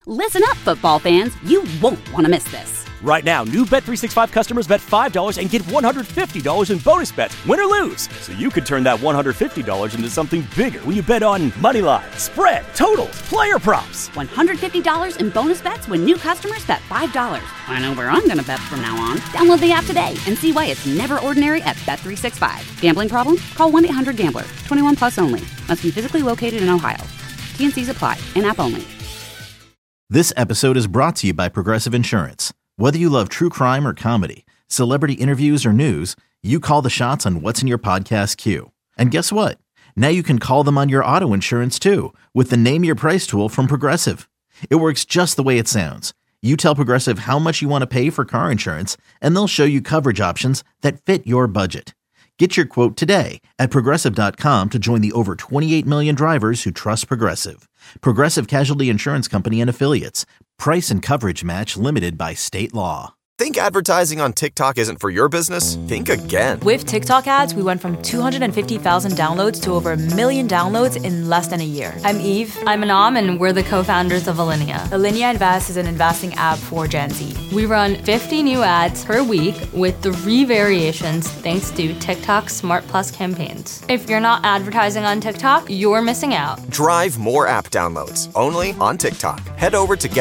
Listen up, football fans. You won't want to miss this. Right now, new Bet365 customers bet $5 and get $150 in bonus bets, win or lose. So you could turn that $150 into something bigger when you bet on money line, spread, totals, player props. $150 in bonus bets when new customers bet $5. I know where I'm going to bet from now on. Download the app today and see why it's never ordinary at Bet365. Gambling problem? Call 1-800-GAMBLER. 21 plus only. Must be physically located in Ohio. T&Cs apply. In-app only. This episode is brought to you by Progressive Insurance. Whether you love true crime or comedy, celebrity interviews or news, you call the shots on what's in your podcast queue. And guess what? Now you can call them on your auto insurance too with the Name Your Price tool from Progressive. It works just the way it sounds. You tell Progressive how much you want to pay for car insurance, and they'll show you coverage options that fit your budget. Get your quote today at Progressive.com to join the over 28 million drivers who trust Progressive. Progressive Casualty Insurance Company and Affiliates. Price and coverage match limited by state law. Think advertising on TikTok isn't for your business? Think again. With TikTok ads, we went from 250,000 downloads to over 1 million downloads in less than a year. I'm Eve. I'm Anam, and we're the co-founders of Alinea. Alinea Invest is an investing app for Gen Z. We run 50 new ads per week with 3 variations thanks to TikTok Smart Plus campaigns. If you're not advertising on TikTok, you're missing out. Drive more app downloads only on TikTok. Head over to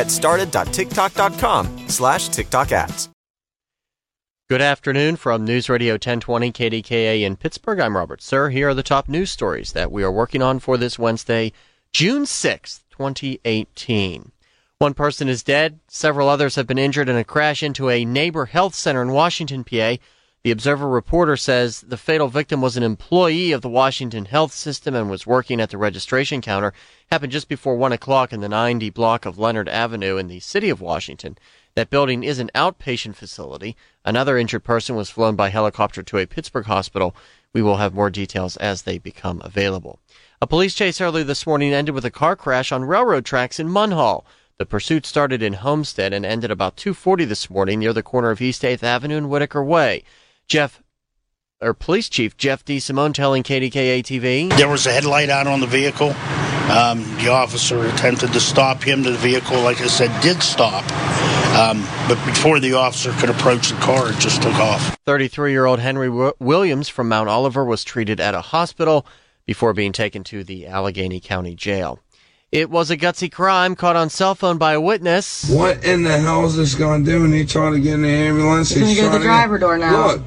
getstarted.tiktok.com/TikTok ads. Good afternoon from News Radio 1020 KDKA in Pittsburgh. I'm Robert Sir. Here are the top news stories that we are working on for this Wednesday, June 6th, 2018. One person is dead. Several others have been injured in a crash into a neighbor health center in Washington, PA. The Observer reporter says the fatal victim was an employee of the Washington Health System and was working at the registration counter. Happened just before 1 o'clock in the 90 block of Leonard Avenue in the city of Washington. That building is an outpatient facility. Another injured person was flown by helicopter to a Pittsburgh hospital. We will have more details as they become available. A police chase early this morning ended with a car crash on railroad tracks in Munhall. The pursuit started in Homestead and ended about 2:40 this morning near the corner of East 8th Avenue and Whitaker Way. Police Chief Jeff DeSimone telling KDKA-TV. There was a headlight out on the vehicle. The officer attempted to stop him. The vehicle, like I said, did stop. But before the officer could approach the car, it just took off. 33-year-old Henry Williams from Mount Oliver was treated at a hospital before being taken to the Allegheny County Jail. It was a gutsy crime caught on cell phone by a witness. What in the hell is this going to do? And he trying to get in the ambulance. He's going to go to the driver door now. Look,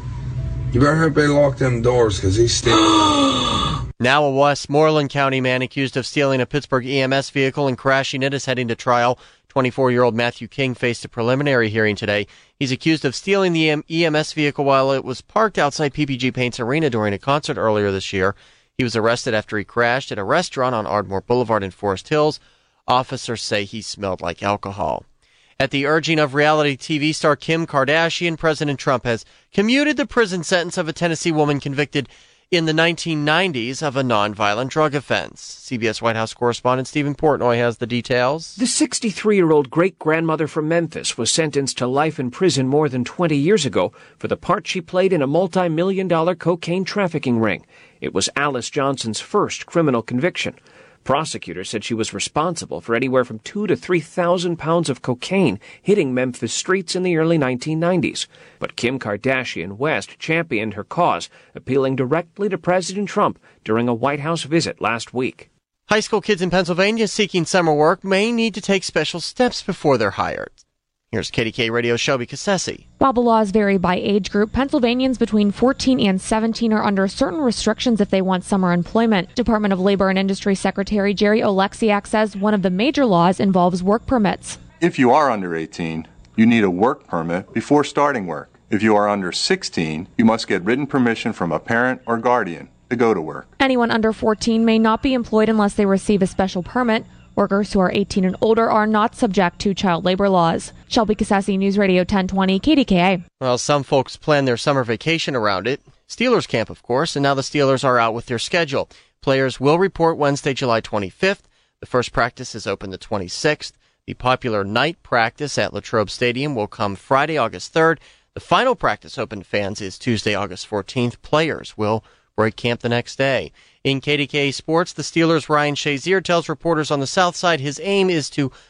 you better hope they lock them doors because he's still... Now a Westmoreland County man accused of stealing a Pittsburgh EMS vehicle and crashing it is heading to trial. 24-year-old Matthew King faced a preliminary hearing today. He's accused of stealing the EMS vehicle while it was parked outside PPG Paints Arena during a concert earlier this year. He was arrested after he crashed at a restaurant on Ardmore Boulevard in Forest Hills. Officers say he smelled like alcohol. At the urging of reality TV star Kim Kardashian, President Trump has commuted the prison sentence of a Tennessee woman convicted in the 1990s of a nonviolent drug offense. CBS White House correspondent Stephen Portnoy has the details. The 63-year-old great-grandmother from Memphis was sentenced to life in prison more than 20 years ago for the part she played in a multi-million-dollar cocaine trafficking ring. It was Alice Johnson's first criminal conviction. Prosecutors said she was responsible for anywhere from 2,000 to 3,000 pounds of cocaine hitting Memphis streets in the early 1990s. But Kim Kardashian West championed her cause, appealing directly to President Trump during a White House visit last week. High school kids in Pennsylvania seeking summer work may need to take special steps before they're hired. Here's KDK Radio Shelby Cassesi. While the laws vary by age group, Pennsylvanians between 14 and 17 are under certain restrictions if they want summer employment. Department of Labor and Industry Secretary Jerry Oleksiak says one of the major laws involves work permits. If you are under 18, you need a work permit before starting work. If you are under 16, you must get written permission from a parent or guardian to go to work. Anyone under 14 may not be employed unless they receive a special permit. Workers who are 18 and older are not subject to child labor laws. Shelby Cassesi, News Radio 1020, KDKA. Well, some folks plan their summer vacation around it. Steelers camp, of course, and now the Steelers are out with their schedule. Players will report Wednesday, July 25th. The first practice is open the 26th. The popular night practice at Latrobe Stadium will come Friday, August 3rd. The final practice open to fans is Tuesday, August 14th. Players will break camp the next day. In KDKA Sports, the Steelers' Ryan Shazier tells reporters on the South Side his aim is to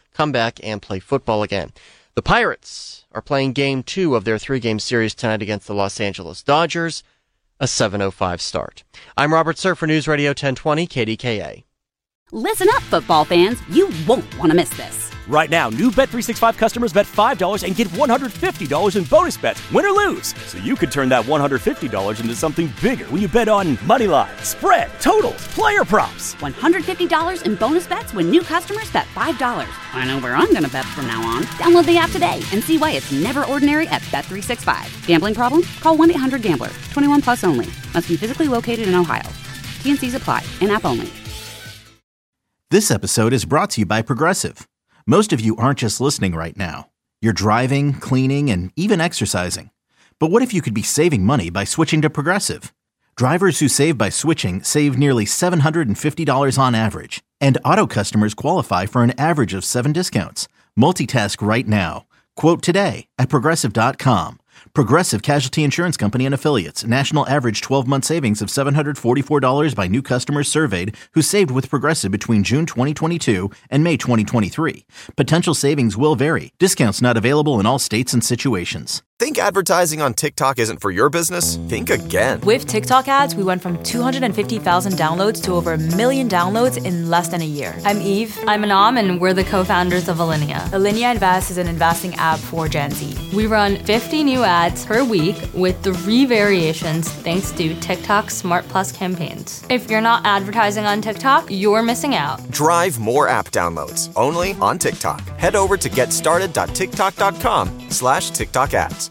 come back and play football again. The Pirates are playing Game 2 of their 3-game series tonight against the Los Angeles Dodgers, a 7:05 start. I'm Robert Sir for News Radio 1020 KDKA. Listen up, football fans. You won't want to miss this. Right now, new Bet365 customers bet $5 and get $150 in bonus bets, win or lose. So you could turn that $150 into something bigger when you bet on moneyline, spread, totals, player props. $150 in bonus bets when new customers bet $5. I know where I'm going to bet from now on. Download the app today and see why it's never ordinary at Bet365. Gambling problem? Call 1-800-GAMBLER. 21 plus only. Must be physically located in Ohio. T&Cs apply. In-app only. This episode is brought to you by Progressive. Most of you aren't just listening right now. You're driving, cleaning, and even exercising. But what if you could be saving money by switching to Progressive? Drivers who save by switching save nearly $750 on average. And auto customers qualify for an average of 7 discounts. Multitask right now. Quote today at Progressive.com. Progressive Casualty Insurance Company and Affiliates. National average 12-month savings of $744 by new customers surveyed who saved with Progressive between June 2022 and May 2023. Potential savings will vary. Discounts not available in all states and situations. Think advertising on TikTok isn't for your business? Think again. With TikTok ads, we went from 250,000 downloads to over 1 million downloads in less than a year. I'm Eve. I'm Anam, and we're the co-founders of Alinea. Alinea Invest is an investing app for Gen Z. We run 50 new ads per week with 3 variations thanks to TikTok Smart Plus campaigns. If you're not advertising on TikTok, you're missing out. Drive more app downloads only on TikTok. Head over to getstarted.tiktok.com/TikTok ads.